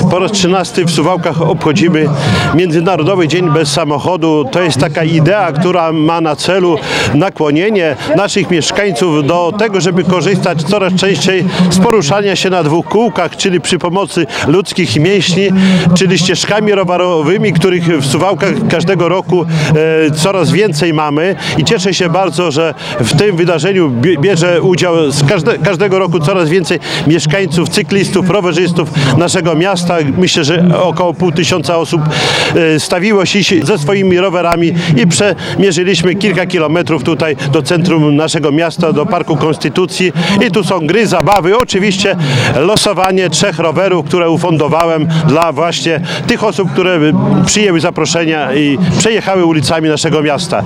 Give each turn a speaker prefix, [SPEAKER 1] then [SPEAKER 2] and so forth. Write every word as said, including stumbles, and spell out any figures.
[SPEAKER 1] Po raz trzynasty w Suwałkach obchodzimy Międzynarodowy Dzień Bez Samochodu. To jest taka idea, która ma na celu nakłonienie naszych mieszkańców do tego, żeby korzystać coraz częściej z poruszania się na dwóch kółkach, czyli przy pomocy ludzkich mięśni, czyli ścieżkami rowerowymi, których w Suwałkach każdego roku e, coraz więcej mamy i cieszę się bardzo, że w tym wydarzeniu bierze udział z każde, każdego roku coraz więcej mieszkańców, cyklistów, rowerzystów naszego miasta. Myślę, że około pół tysiąca osób stawiło się ze swoimi rowerami i przemierzyliśmy kilka kilometrów tutaj do centrum naszego miasta, do Parku Konstytucji i tu są gry, zabawy, oczywiście losowanie trzech rowerów, które ufundowałem dla właśnie tych osób, które przyjęły zaproszenia i przejechały ulicami naszego miasta.